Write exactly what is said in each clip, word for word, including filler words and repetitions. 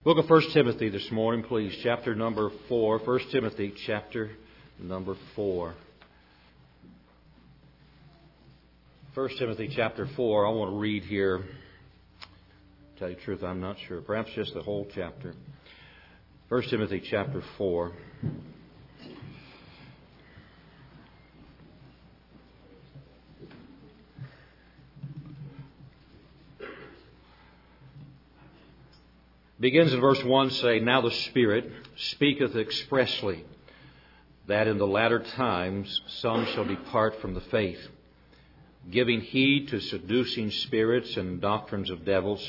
Book of First Timothy this morning, please. Chapter number four. First Timothy, chapter number four. First Timothy, chapter four. I want to read here. To tell you the truth, I'm not sure. Perhaps just the whole chapter. First Timothy, chapter four. Begins in verse one, say, Now the Spirit speaketh expressly, that in the latter times some shall depart from the faith, giving heed to seducing spirits and doctrines of devils,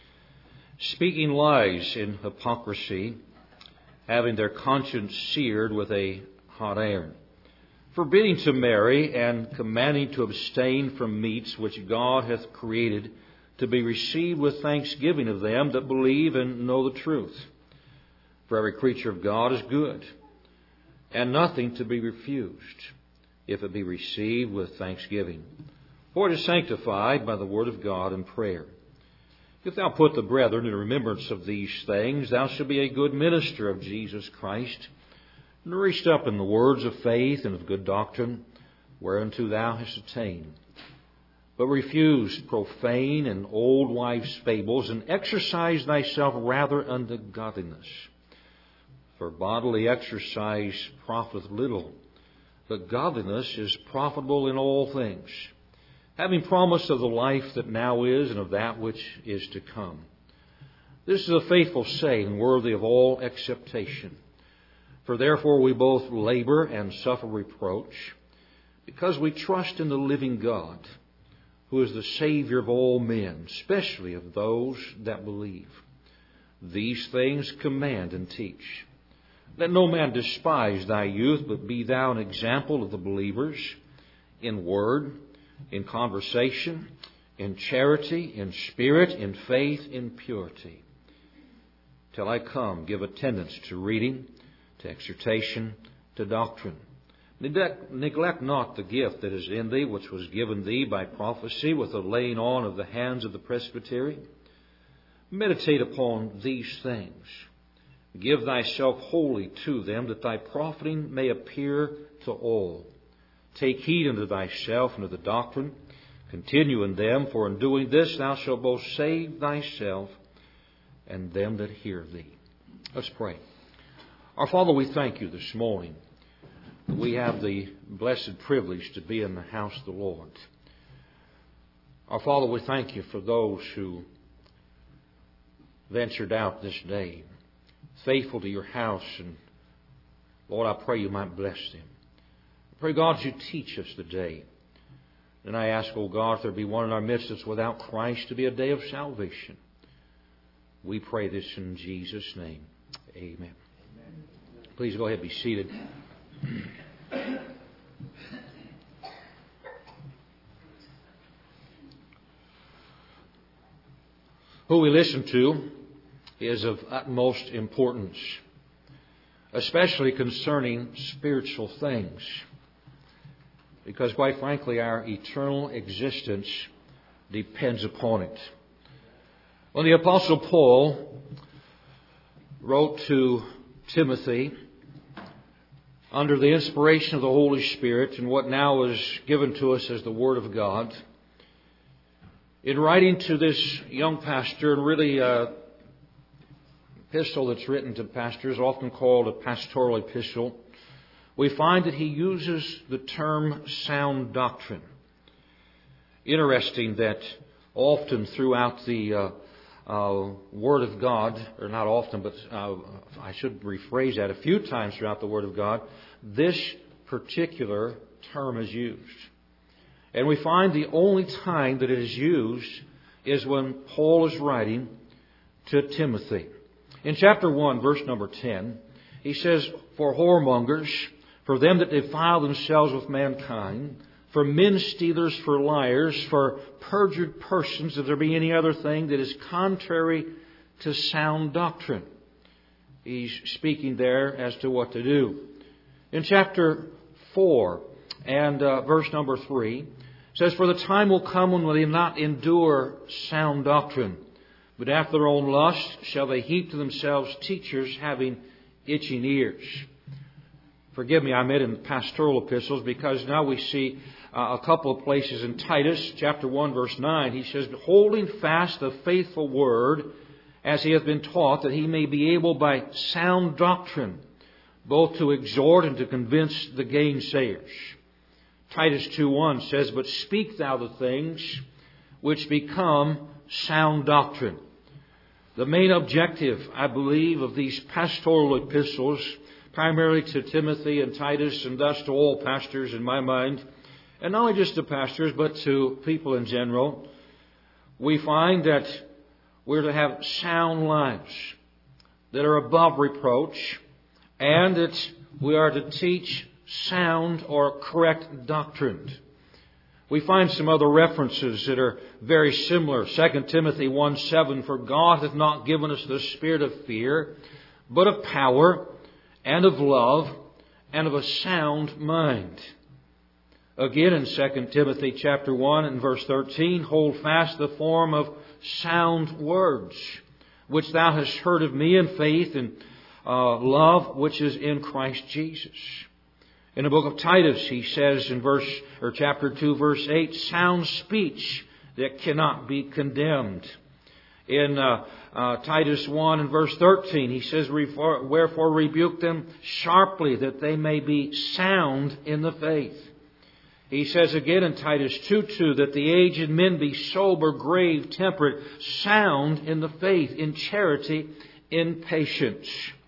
speaking lies in hypocrisy, having their conscience seared with a hot iron, forbidding to marry, and commanding to abstain from meats which God hath created to be received with thanksgiving of them that believe and know the truth. For every creature of God is good, and nothing to be refused, if it be received with thanksgiving. For it is sanctified by the word of God and prayer. If thou put the brethren in remembrance of these things, thou shalt be a good minister of Jesus Christ, nourished up in the words of faith and of good doctrine, whereunto thou hast attained. But refuse profane and old wives' fables, and exercise thyself rather unto godliness. For bodily exercise profiteth little, but godliness is profitable in all things, having promise of the life that now is and of that which is to come. This is a faithful saying, worthy of all acceptation. For therefore we both labor and suffer reproach, because we trust in the living God, who is the Savior of all men, especially of those that believe. These things command and teach. Let no man despise thy youth, but be thou an example of the believers, in word, in conversation, in charity, in spirit, in faith, in purity. Till I come, give attendance to reading, to exhortation, to doctrine. Neglect not the gift that is in thee, which was given thee by prophecy with the laying on of the hands of the presbytery. Meditate upon these things. Give thyself wholly to them, that thy profiting may appear to all. Take heed unto thyself and to the doctrine. Continue in them, for in doing this thou shalt both save thyself and them that hear thee. Let's pray. Our Father, we thank you this morning. We have the blessed privilege to be in the house of the Lord. Our Father, we thank you for those who ventured out this day, faithful to your house. And Lord, I pray you might bless them. I pray, God, you teach us today. And I ask, oh God, if there be one in our midst that's without Christ, to be a day of salvation. We pray this in Jesus' name. Amen. Amen. Please go ahead and be seated. Who we listen to is of utmost importance, especially concerning spiritual things, because quite frankly our eternal existence depends upon it. When the Apostle Paul wrote to Timothy under the inspiration of the Holy Spirit and what now is given to us as the Word of God, in writing to this young pastor, and really a epistle that's written to pastors, often called a pastoral epistle, we find that he uses the term sound doctrine. Interesting that often throughout the uh, uh, Word of God, or not often, but uh, I should rephrase that, a few times throughout the Word of God, this particular term is used. And we find the only time that it is used is when Paul is writing to Timothy. In chapter one, verse number ten, he says, For whoremongers, for them that defile themselves with mankind, for men stealers, for liars, for perjured persons, if there be any other thing that is contrary to sound doctrine. He's speaking there as to what to do. In chapter four and uh, verse number three, it says, For the time will come when we will not endure sound doctrine, But after their own lust shall they heap to themselves teachers having itching ears. Forgive me, I meant in the pastoral epistles, because now we see uh, a couple of places in Titus, chapter one, verse nine. He says, holding fast the faithful word, as he hath been taught, that he may be able by sound doctrine both to exhort and to convince the gainsayers. Titus two one says, but speak thou the things which become sound doctrine. The main objective, I believe, of these pastoral epistles, primarily to Timothy and Titus, and thus to all pastors in my mind, and not only just to pastors, but to people in general, we find that we're to have sound lives that are above reproach, and that we are to teach sound or correct doctrine. We find some other references that are very similar. Second Timothy one seven, for God hath not given us the spirit of fear, but of power and of love and of a sound mind. Again in Second Timothy chapter one and verse thirteen, hold fast the form of sound words, which thou hast heard of me in faith and uh, love which is in Christ Jesus. In the book of Titus, he says in verse or chapter two, verse eight, sound speech that cannot be condemned. In uh, uh, Titus one and verse thirteen, he says, wherefore rebuke them sharply, that they may be sound in the faith. He says again in Titus two two, that the aged men be sober, grave, temperate, sound in the faith, in charity, in patience.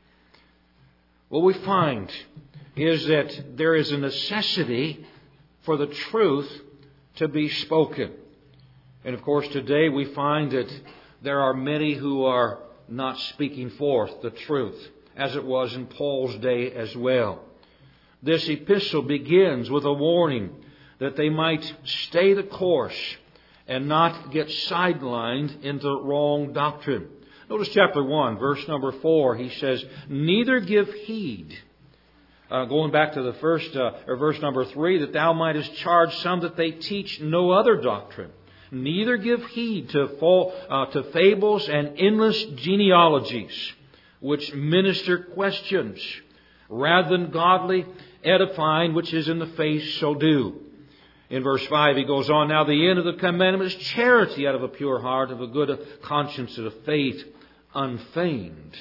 What we find is that there is a necessity for the truth to be spoken. And of course today we find that there are many who are not speaking forth the truth, as it was in Paul's day as well. This epistle begins with a warning that they might stay the course and not get sidelined into wrong doctrine. Notice chapter one, verse number four, he says, neither give heed. Uh, going back to the first, uh, or verse number three, that thou mightest charge some that they teach no other doctrine. Neither give heed to fall, uh, to fables and endless genealogies, which minister questions, rather than godly edifying, which is in the faith shall do. In verse five, he goes on, now the end of the commandment is charity out of a pure heart, of a good conscience, of faith unfeigned.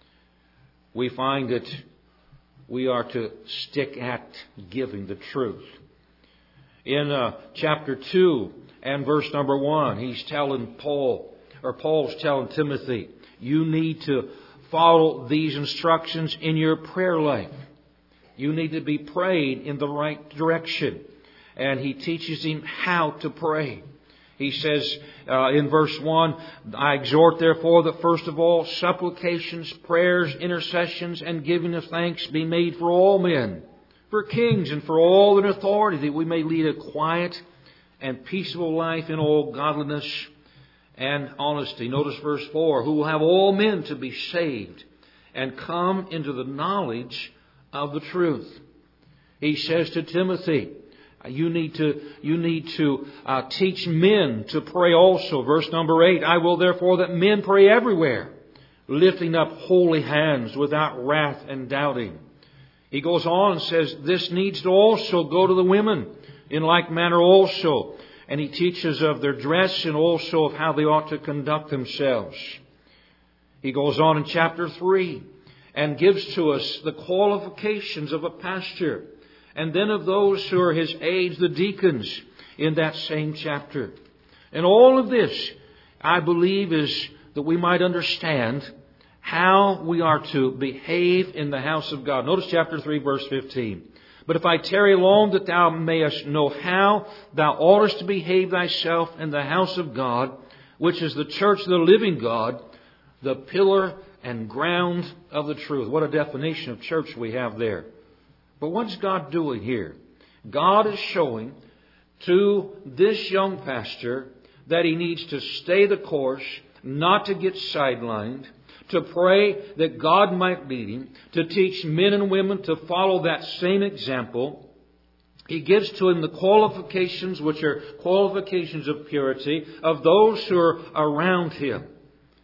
We find that we are to stick at giving the truth. In uh, chapter two and verse number one, he's telling Paul, or Paul's telling Timothy, you need to follow these instructions in your prayer life. You need to be praying in the right direction. And he teaches him how to pray. He says uh, in verse one, I exhort therefore that first of all supplications, prayers, intercessions, and giving of thanks be made for all men, for kings and for all in authority, that we may lead a quiet and peaceable life in all godliness and honesty. Notice verse four, who will have all men to be saved and come into the knowledge of the truth. He says to Timothy, You need to, you need to uh, teach men to pray also. Verse number eight, I will therefore that men pray everywhere, lifting up holy hands without wrath and doubting. He goes on and says, this needs to also go to the women in like manner also. And he teaches of their dress and also of how they ought to conduct themselves. He goes on in chapter three and gives to us the qualifications of a pastor. And then of those who are his aides, the deacons, in that same chapter. And all of this, I believe, is that we might understand how we are to behave in the house of God. Notice chapter three, verse fifteen. But if I tarry long, that thou mayest know how thou oughtest to behave thyself in the house of God, which is the church of the living God, the pillar and ground of the truth. What a definition of church we have there. But what's God doing here? God is showing to this young pastor that he needs to stay the course, not to get sidelined, to pray that God might lead him, to teach men and women to follow that same example. He gives to him the qualifications, which are qualifications of purity, of those who are around him.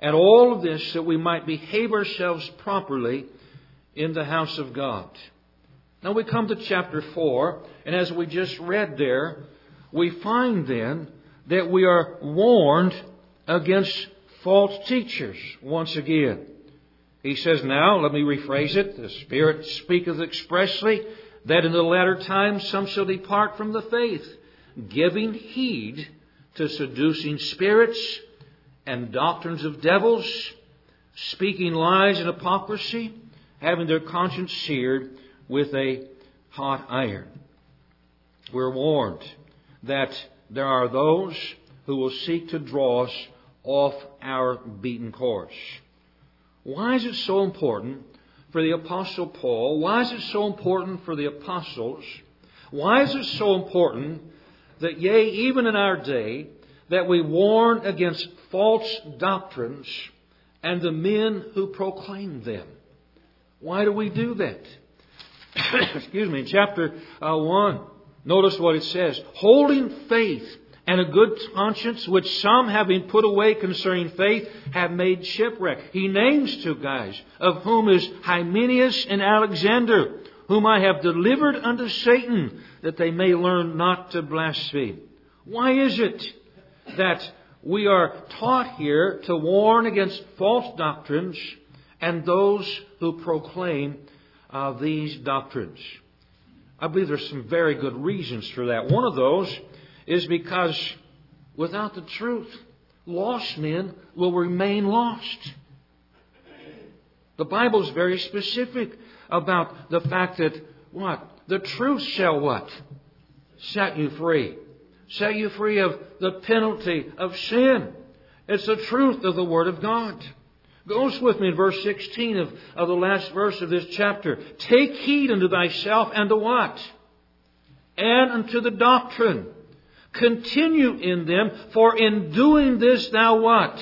And all of this that we might behave ourselves properly in the house of God. Now we come to chapter four, and as we just read there, we find then that we are warned against false teachers once again. He says, now, let me rephrase it, the Spirit speaketh expressly that in the latter times some shall depart from the faith, giving heed to seducing spirits and doctrines of devils, speaking lies and hypocrisy, having their conscience seared with a hot iron. We're warned that there are those who will seek to draw us off our beaten course. Why is it so important for the Apostle Paul? Why is it so important for the apostles? Why is it so important that, yea, even in our day, that we warn against false doctrines and the men who proclaim them? Why do we do that? Excuse me, in chapter uh, one, notice what it says. Holding faith and a good conscience, which some, having put away concerning faith, have made shipwreck. He names two guys, of whom is Hymenaeus and Alexander, whom I have delivered unto Satan, that they may learn not to blaspheme. Why is it that we are taught here to warn against false doctrines and those who proclaim uh, these doctrines? I believe there's some very good reasons for that. One of those is because without the truth, lost men will remain lost. The Bible is very specific about the fact that what? The truth shall what? Set you free. Set you free of the penalty of sin. It's the truth of the Word of God. Goes with me in verse sixteen of, of the last verse of this chapter. Take heed unto thyself and to what? And unto the doctrine. Continue in them, for in doing this thou what?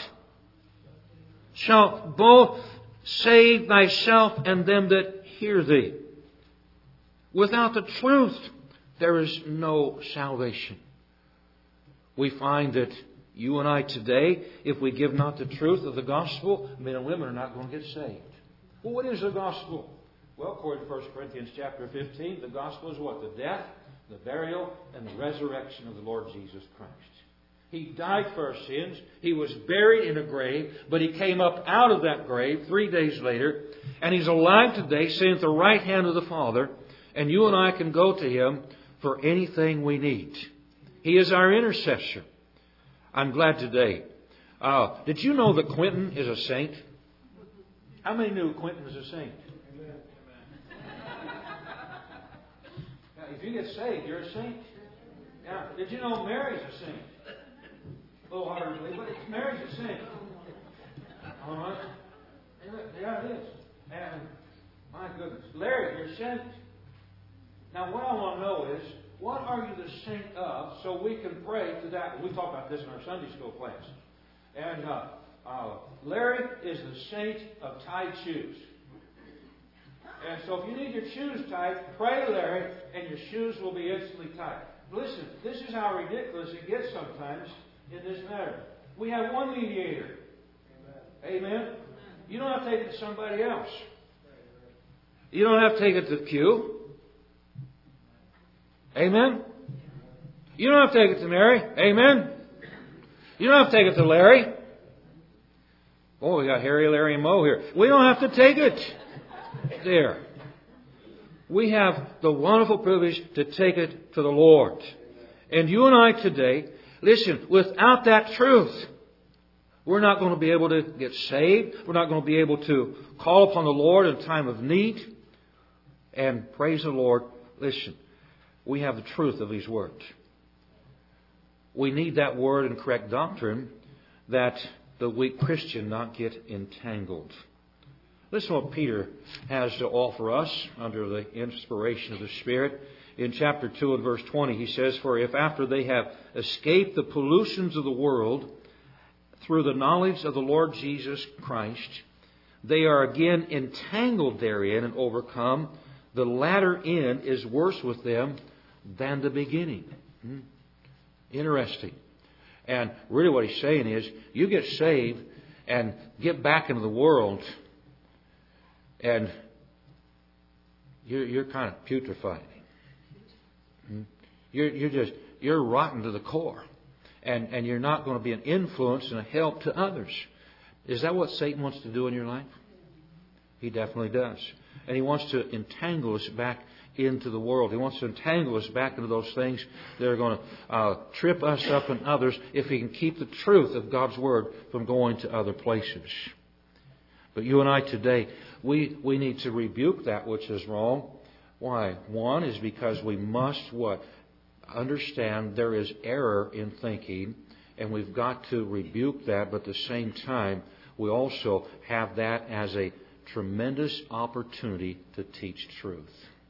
Shalt both save thyself and them that hear thee. Without the truth, there is no salvation. We find that you and I today, if we give not the truth of the gospel, men and women are not going to get saved. Well, what is the gospel? Well, according to First Corinthians chapter fifteen, the gospel is what? The death, the burial, and the resurrection of the Lord Jesus Christ. He died for our sins. He was buried in a grave, but He came up out of that grave three days later, and He's alive today, sitting at the right hand of the Father, and you and I can go to Him for anything we need. He is our intercessor. I'm glad today. Uh, did you know that Quentin is a saint? How many knew Quentin was a saint? Amen. Now, if you get saved, you're a saint. Now, did you know Mary's a saint? A little harder to believe, but Mary's a saint. All right? Yeah, it is. And my goodness, Larry, you're a saint. Now, what I want to know is, what are you the saint of, so we can pray to that? We talk about this in our Sunday school class. And uh, uh, Larry is the saint of tied shoes. And so if you need your shoes tied, pray Larry, and your shoes will be instantly tied. Listen, this is how ridiculous it gets sometimes in this matter. We have one mediator. Amen? Amen? You don't have to take it to somebody else. You don't have to take it to Q. Amen? You don't have to take it to Mary. Amen? You don't have to take it to Larry. Oh, we got Harry, Larry, and Mo here. We don't have to take it there. We have the wonderful privilege to take it to the Lord. And you and I today, listen, without that truth, we're not going to be able to get saved. We're not going to be able to call upon the Lord in time of need. And praise the Lord, listen, we have the truth of these words. We need that word and correct doctrine that the weak Christian not get entangled. Listen to what Peter has to offer us under the inspiration of the Spirit. In chapter two and verse twenty, he says, For if after they have escaped the pollutions of the world through the knowledge of the Lord Jesus Christ, they are again entangled therein and overcome, the latter end is worse with them than the beginning. Hmm? Interesting. And really what he's saying is, you get saved and get back into the world, and you're, you're kind of putrefied. You're, you're just you're rotten to the core, and and you're not going to be an influence and a help to others. Is that what Satan wants to do in your life? He definitely does, and he wants to entangle us back into the world. He wants to entangle us back into those things that are going to uh, trip us up and others if he can keep the truth of God's Word from going to other places. But you and I today, we, we need to rebuke that which is wrong. Why? One is because we must what? Understand there is error in thinking, and we've got to rebuke that, but at the same time, we also have that as a tremendous opportunity to teach truth.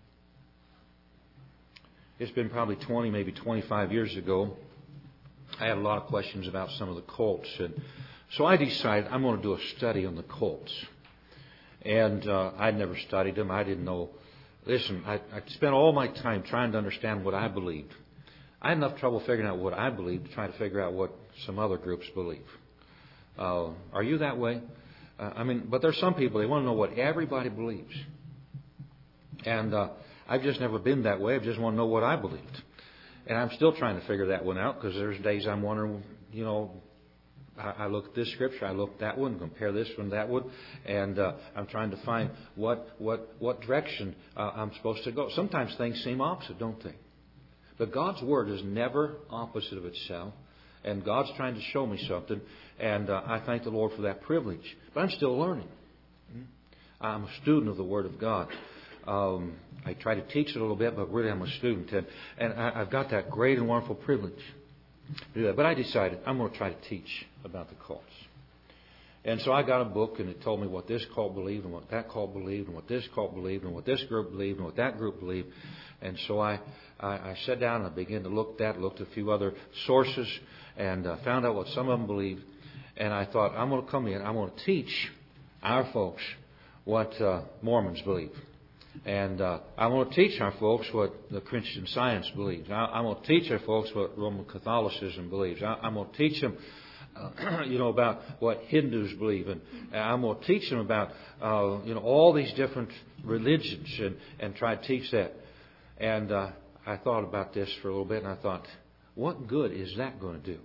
It's been probably twenty, maybe twenty-five years ago. I had a lot of questions about some of the cults, and so I decided I'm going to do a study on the cults. And uh, I'd never studied them. I didn't know. Listen, I, I spent all my time trying to understand what I believed. I had enough trouble figuring out what I believed to try to figure out what some other groups believe. Uh, are you that way? Uh, I mean, but there's some people, they want to know what everybody believes. And uh, I've just never been that way. I just want to know what I believed. And I'm still trying to figure that one out, because there's days I'm wondering, you know, I, I look at this scripture, I look at that one, compare this one to that one, and uh, I'm trying to find what what what direction uh, I'm supposed to go. Sometimes things seem opposite, don't they? But God's Word is never opposite of itself, and God's trying to show me something, and uh, I thank the Lord for that privilege. But I'm still learning. I'm a student of the Word of God. Um, I try to teach it a little bit, but really I'm a student. And, and I, I've got that great and wonderful privilege to do that. But I decided I'm going to try to teach about the cults. And so I got a book, and it told me what this cult believed, and what that cult believed, and what this cult believed, and what this group believed, and what that group believed. And so I, I, I sat down and I began to look at that, looked at a few other sources, and uh, found out what some of them believed. And I thought, I'm going to come in, I'm going to teach our folks what uh, Mormons believe. And uh, I want to teach our folks what the Christian Science believes. I, I want to teach our folks what Roman Catholicism believes. I, I'm going to teach them, uh, you know, about what Hindus believe, and I'm going to teach them about, uh, you know, all these different religions, and, and try to teach that. And uh, I thought about this for a little bit, and I thought, what good is that going to do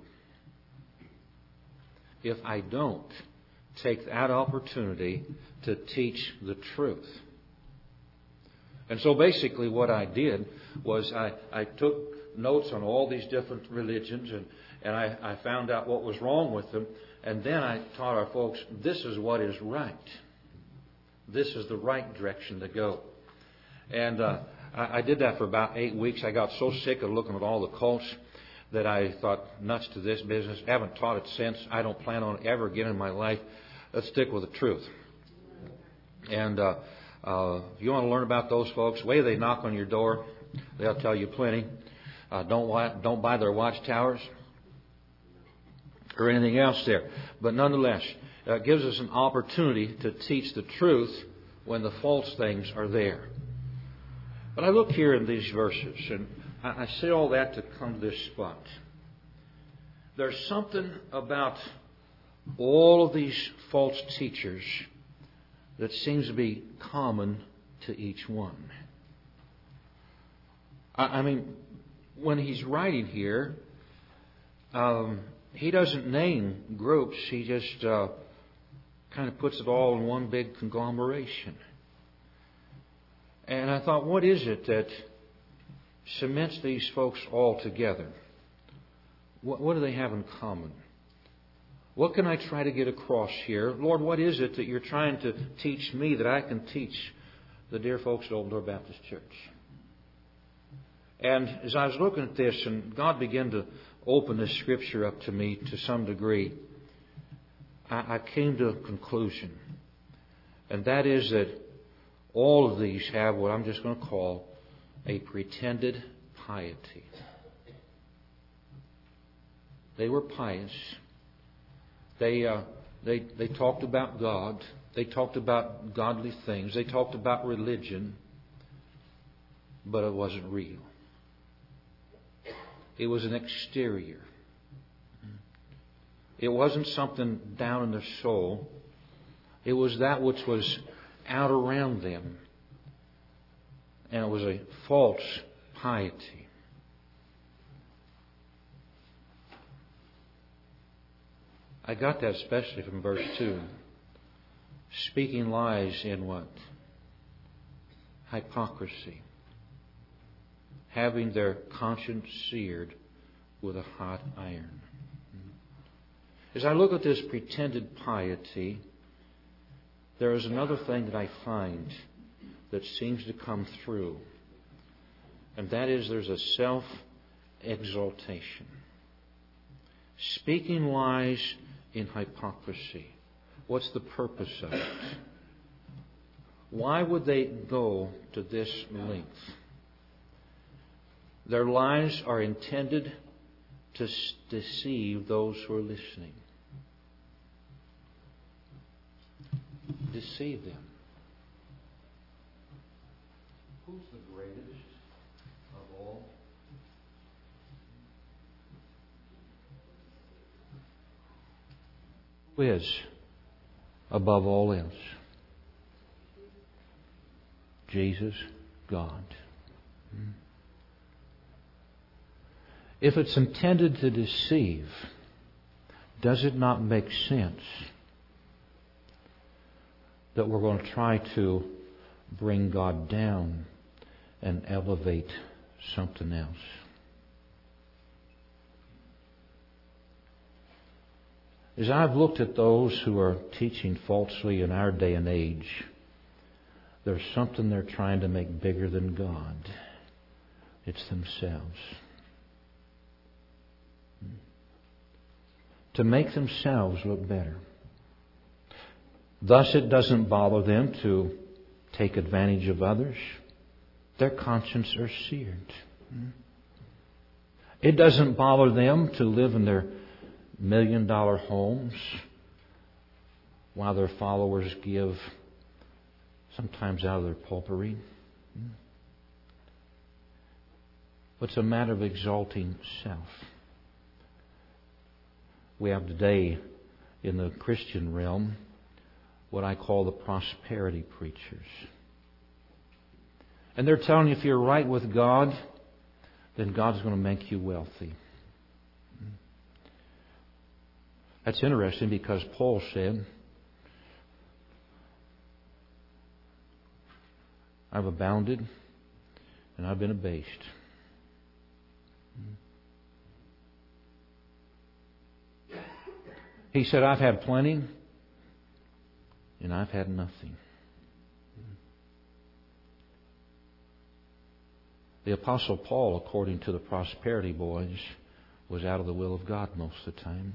if I don't take that opportunity to teach the truth? And so basically what I did was I, I took notes on all these different religions, and, and I, I found out what was wrong with them. And then I taught our folks, this is what is right. This is the right direction to go. And uh, I, I did that for about eight weeks. I got so sick of looking at all the cults that I thought, nuts to this business. I haven't taught it since. I don't plan on it ever again in my life. Let's stick with the truth. And uh, Uh, if you want to learn about those folks, the way they knock on your door, they'll tell you plenty. Uh, don't don't buy their watchtowers or anything else there. But nonetheless, uh, it gives us an opportunity to teach the truth when the false things are there. But I look here in these verses, and I, I say all that to come to this spot. There's something about all of these false teachers that seems to be common to each one. I, I mean, when he's writing here, um, he doesn't name groups. He just uh, kind of puts it all in one big conglomeration. And I thought, what is it that cements these folks all together? What, what do they have in common? What can I try to get across here? Lord, what is it that you're trying to teach me that I can teach the dear folks at Open Door Baptist Church? And as I was looking at this, and God began to open this scripture up to me to some degree, I, I came to a conclusion. And that is that all of these have what I'm just going to call a pretended piety. They were pious. They uh, they they talked about God. They talked about godly things. They talked about religion, but it wasn't real. It was an exterior. It wasn't something down in their soul. It was that which was out around them. And it was a false piety. I got that especially from verse two. Speaking lies in what? Hypocrisy. Having their conscience seared with a hot iron. As I look at this pretended piety, there is another thing that I find that seems to come through. And that is there's a self-exaltation. Speaking lies in hypocrisy. What's the purpose of it? Why would they go to this length? Their lies are intended to deceive those who are listening. Deceive them. Who's the greatest of all? Who is above all else? Jesus, God. If it's intended to deceive, does it not make sense that we're going to try to bring God down and elevate something else? As I've looked at those who are teaching falsely in our day and age, there's something they're trying to make bigger than God. It's themselves. To make themselves look better. Thus it doesn't bother them to take advantage of others. Their conscience are seared. It doesn't bother them to live in their million dollar homes while their followers give sometimes out of their pulpery. It's a matter of exalting self. We have today in the Christian realm what I call the prosperity preachers. And they're telling you if you're right with God, then God's going to make you wealthy. That's interesting because Paul said, I've abounded and I've been abased. He said, I've had plenty and I've had nothing. The Apostle Paul, according to the prosperity boys, was out of the will of God most of the time.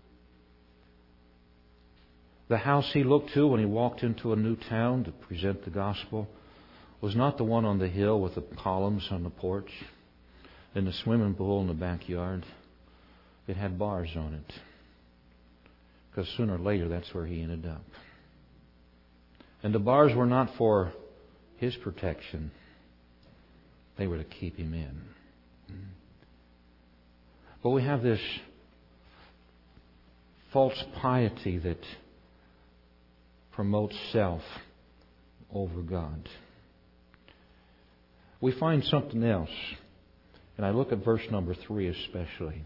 The house he looked to when he walked into a new town to present the gospel was not the one on the hill with the columns on the porch and the swimming pool in the backyard. It had bars on it. Because sooner or later that's where he ended up. And the bars were not for his protection. They were to keep him in. But we have this false piety that promotes self over God. We find something else. And I look at verse number three especially.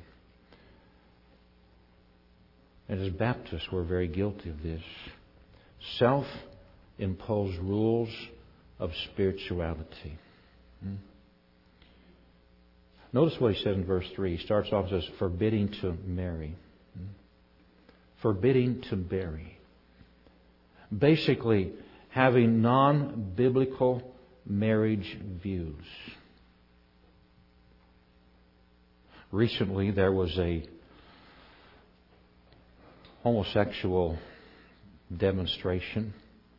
And as Baptists, we're very guilty of this. Self-imposed rules of spirituality. Hmm? Notice what he says in verse three. He starts off and says, forbidding to marry. Hmm? Forbidding to bury. Basically, having non-biblical marriage views. Recently, there was a homosexual demonstration.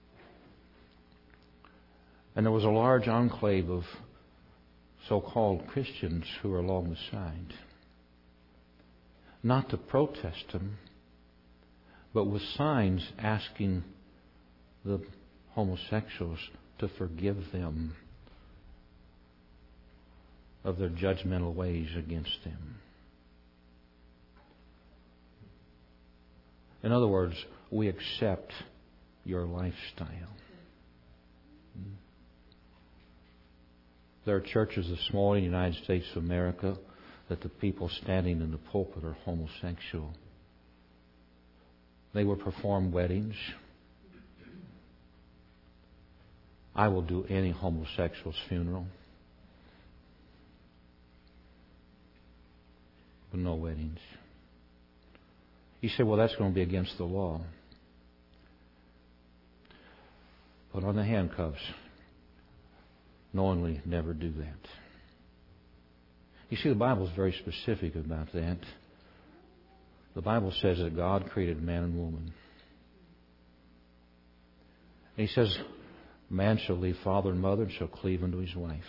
And there was a large enclave of so-called Christians who were along the side. Not to protest them, but with signs asking the homosexuals to forgive them of their judgmental ways against them. In other words, we accept your lifestyle. There are churches this morning in the United States of America that the people standing in the pulpit are homosexual. They will perform weddings. I will do any homosexual's funeral, but no weddings. You say, well, that's going to be against the law. Put on the handcuffs. Knowingly never do that. You see, the Bible is very specific about that. The Bible says that God created man and woman. And He says, man shall leave father and mother and shall cleave unto his wife.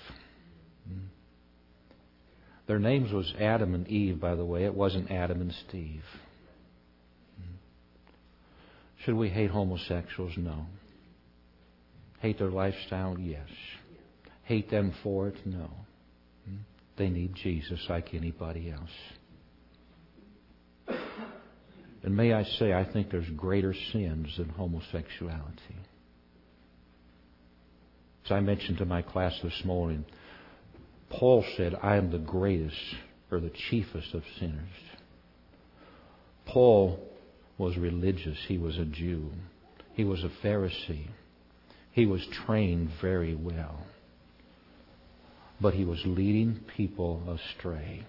Their names was Adam and Eve, by the way. It wasn't Adam and Steve. Should we hate homosexuals? No. Hate their lifestyle? Yes. Hate them for it? No. They need Jesus like anybody else. And may I say, I think there's greater sins than homosexuality. As I mentioned to my class this morning, Paul said, I am the greatest or the chiefest of sinners. Paul was religious. He was a Jew. He was a Pharisee. He was trained very well. But he was leading people astray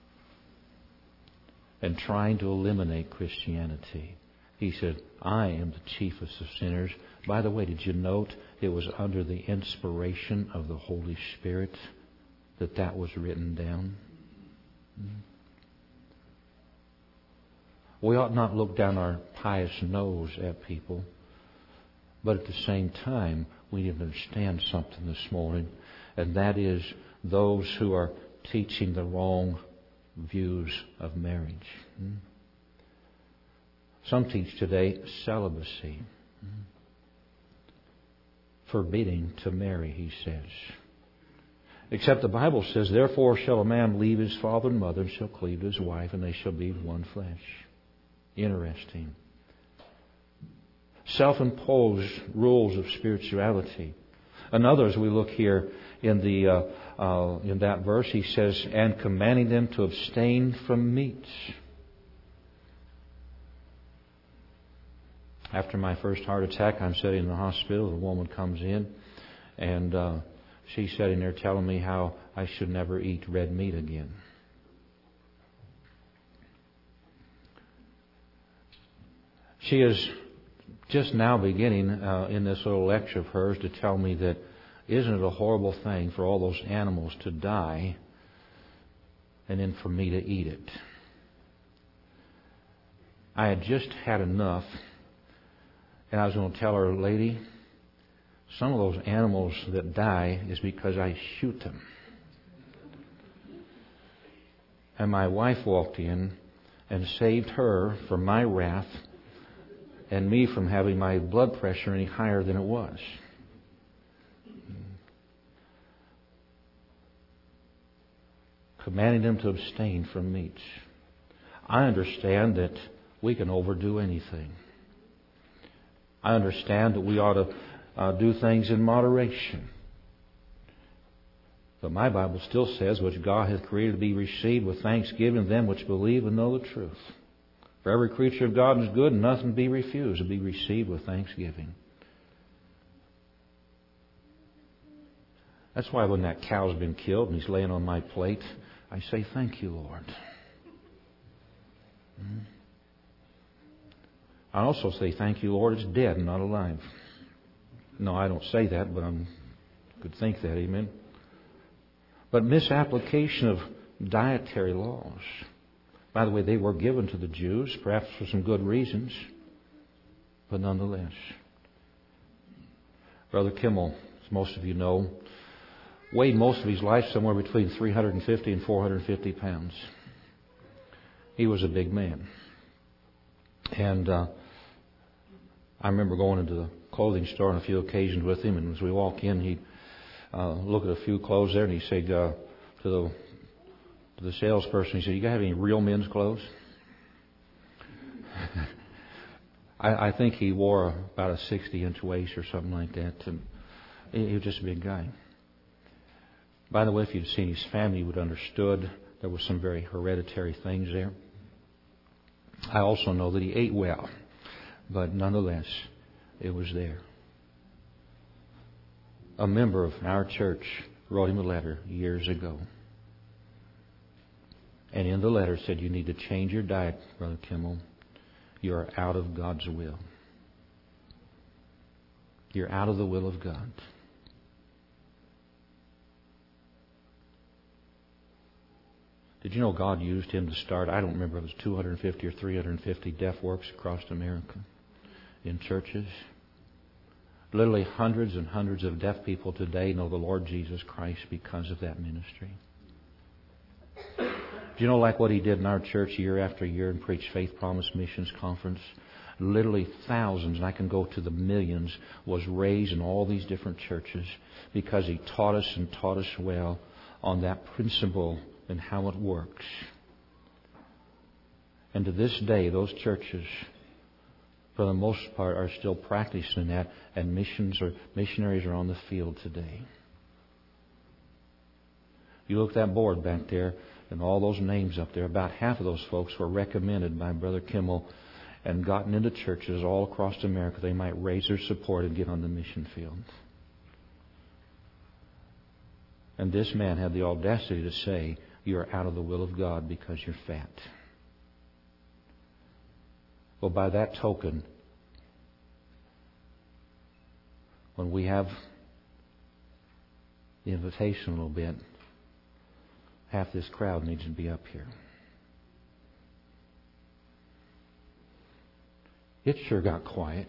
and trying to eliminate Christianity. He said, I am the chiefest of sinners. By the way, did you note it was under the inspiration of the Holy Spirit that that was written down? We ought not look down our pious nose at people. But at the same time, we need to understand something this morning. And that is those who are teaching the wrong views of marriage. Some teach today celibacy. Forbidding to marry, he says. Except the Bible says, therefore shall a man leave his father and mother and shall cleave to his wife, and they shall be one flesh. Interesting. Self-imposed rules of spirituality. Another, as we look here in the uh, uh, in that verse, he says, and commanding them to abstain from meats. After my first heart attack, I'm sitting in the hospital. A woman comes in, and uh, she's sitting there telling me how I should never eat red meat again. She is just now beginning uh, in this little lecture of hers to tell me that isn't it a horrible thing for all those animals to die and then for me to eat it? I had just had enough, and I was going to tell her, lady, some of those animals that die is because I shoot them. And my wife walked in and saved her from my wrath and me from having my blood pressure any higher than it was. Commanding them to abstain from meats. I understand that we can overdo anything. I understand that we ought to uh, do things in moderation. But my Bible still says, which God hath created to be received with thanksgiving, them which believe and know the truth. For every creature of God is good, and nothing be refused, to be received with thanksgiving. That's why when that cow's been killed and he's laying on my plate, I say, thank you, Lord. I also say, thank you, Lord, it's dead and not alive. No, I don't say that, but I could think that, amen. But misapplication of dietary laws. By the way, they were given to the Jews, perhaps for some good reasons, but nonetheless. Brother Kimmel, as most of you know, weighed most of his life somewhere between three hundred fifty and four hundred fifty pounds. He was a big man. And uh, I remember going into the clothing store on a few occasions with him, and as we walk in, he'd uh, look at a few clothes there, and he'd say uh, to the to the salesperson, he said, you got any real men's clothes? I, I think he wore about a sixty-inch waist or something like that. And he was just a big guy. By the way, if you'd seen his family, you would have understood there were some very hereditary things there. I also know that he ate well, but nonetheless, it was there. A member of our church wrote him a letter years ago. And in the letter said, you need to change your diet, Brother Kimmel. You are out of God's will. You're out of the will of God. Did you know God used him to start, I don't remember if it was two hundred fifty or three hundred fifty deaf works across America in churches? Literally hundreds and hundreds of deaf people today know the Lord Jesus Christ because of that ministry. Do you know, like what he did in our church year after year and preached Faith Promise Missions Conference? Literally thousands, and I can go to the millions, was raised in all these different churches because he taught us and taught us well on that principle and how it works. And to this day, those churches, for the most part, are still practicing that, and missions or missionaries are on the field today. You look at that board back there, and all those names up there, about half of those folks were recommended by Brother Kimmel and gotten into churches all across America. They might raise their support and get on the mission field. And this man had the audacity to say, you're out of the will of God because you're fat. Well, by that token, when we have the invitation a little bit, half this crowd needs to be up here. It sure got quiet.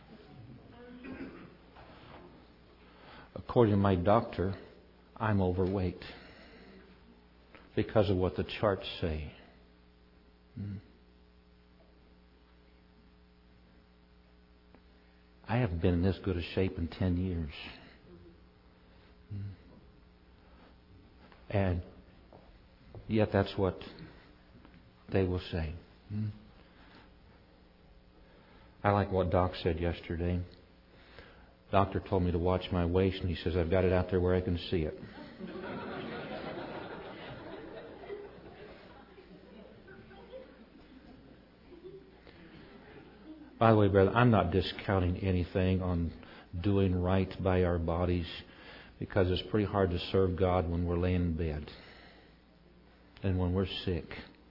According to my doctor, I'm overweight because of what the charts say. I haven't been in this good a shape in ten years. And yet that's what they will say. I like what Doc said yesterday. Doctor told me to watch my waist, and he says, I've got it out there where I can see it. By the way, brother, I'm not discounting anything on doing right by our bodies, because it's pretty hard to serve God when we're laying in bed and when we're sick.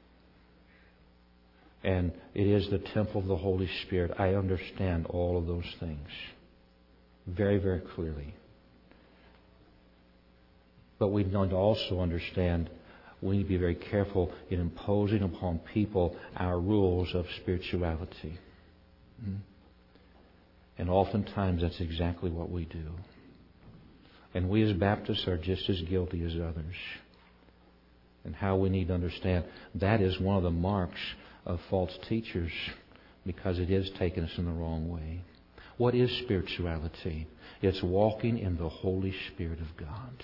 And it is the temple of the Holy Spirit. I understand all of those things very, very clearly. But we need to also understand we need to be very careful in imposing upon people our rules of spirituality. And oftentimes that's exactly what we do. And we as Baptists are just as guilty as others. And how we need to understand that is one of the marks of false teachers, because it is taking us in the wrong way. What is spirituality? It's walking in the Holy Spirit of God.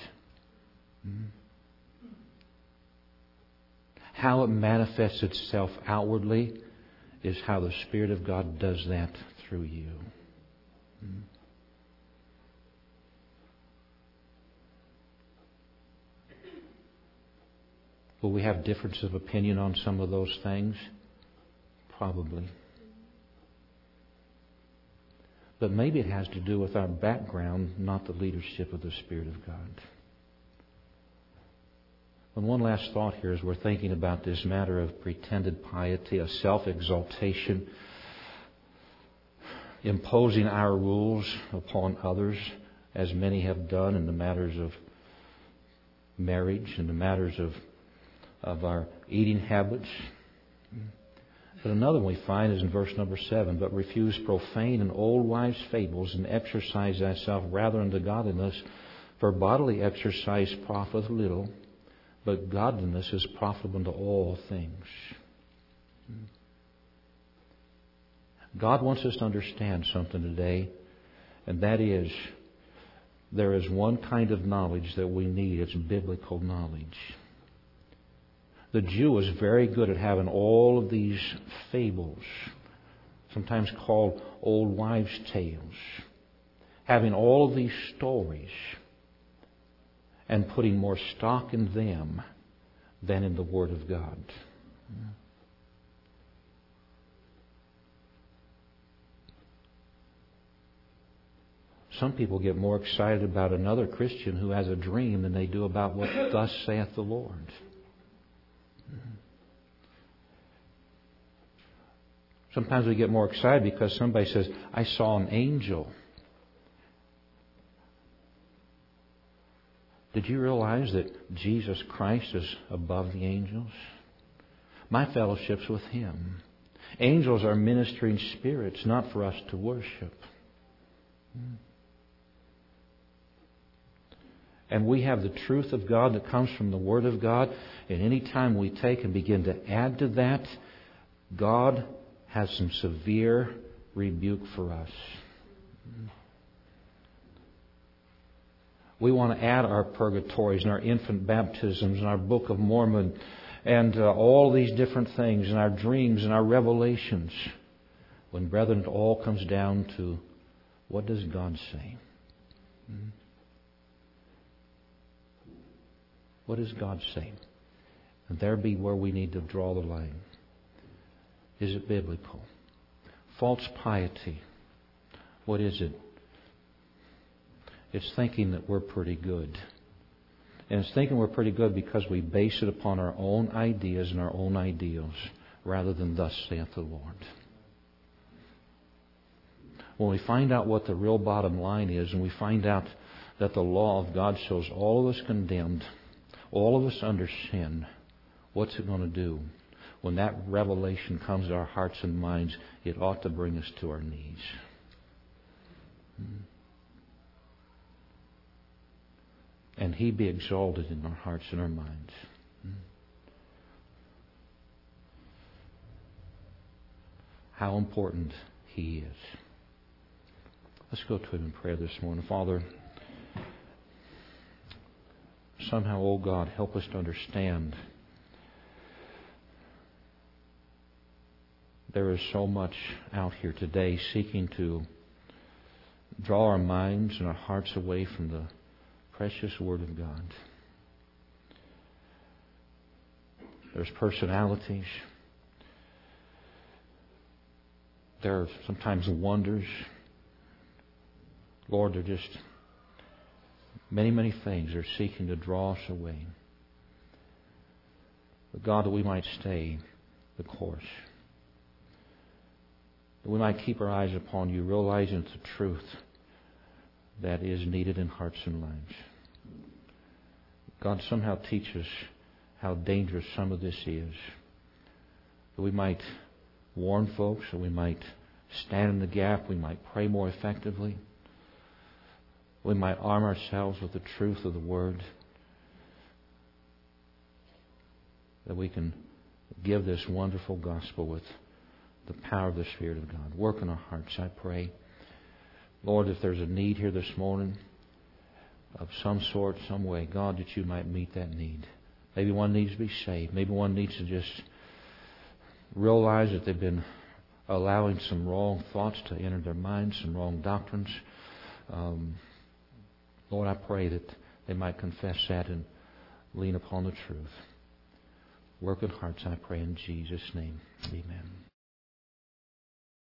How it manifests itself outwardly is how the Spirit of God does that through you. Will we have difference of opinion on some of those things? Probably. But maybe it has to do with our background, not the leadership of the Spirit of God. And one last thought here as we're thinking about this matter of pretended piety, a self-exaltation, imposing our rules upon others, as many have done in the matters of marriage and the matters of, of our eating habits. But another one we find is in verse number seven, but refuse profane and old wives' fables, and exercise thyself rather unto godliness, for bodily exercise profiteth little, but godliness is profitable unto all things. God wants us to understand something today, and that is there is one kind of knowledge that we need. It's biblical knowledge. The Jew is very good at having all of these fables. sometimes called old wives' tales, having all of these stories and putting more stock in them than in the Word of God. Some people get more excited about another Christian who has a dream than they do about what thus saith the Lord. Sometimes we get more excited because somebody says, I saw an angel. Did you realize that Jesus Christ is above the angels? My fellowship's with Him. Angels are ministering spirits, not for us to worship. And we have the truth of God that comes from the Word of God. And any time we take and begin to add to that, God has some severe rebuke for us. We want to add our purgatories and our infant baptisms and our Book of Mormon and uh, all these different things and our dreams and our revelations. When, brethren, it all comes down to, what does God say? Hmm? What does God say? And there be where we need to draw the line. Is it biblical? False piety. What is it? It's thinking that we're pretty good. And it's thinking we're pretty good because we base it upon our own ideas and our own ideals rather than thus saith the Lord. When we find out what the real bottom line is and we find out that the law of God shows all of us condemned, all of us under sin, what's it going to do? When that revelation comes to our hearts and minds, it ought to bring us to our knees. And He be exalted in our hearts and our minds. How important He is. Let's go to Him in prayer this morning. Father, somehow, oh God, help us to understand there is so much out here today seeking to draw our minds and our hearts away from the precious Word of God. There's personalities. There are sometimes wonders. Lord, there are just many, many things that are seeking to draw us away. But God, that we might stay the course. That we might keep our eyes upon You, realizing it's the truth that is needed in hearts and lives. God, somehow teach us how dangerous some of this is. That we might warn folks, that we might stand in the gap, we might pray more effectively. We might arm ourselves with the truth of the Word. That we can give this wonderful gospel with the power of the Spirit of God. Work in our hearts, I pray. Lord, if there's a need here this morning of some sort, some way, God, that You might meet that need. Maybe one needs to be saved. Maybe one needs to just realize that they've been allowing some wrong thoughts to enter their minds, some wrong doctrines. Um, Lord, I pray that they might confess that and lean upon the truth. Work in hearts, I pray in Jesus' name. Amen.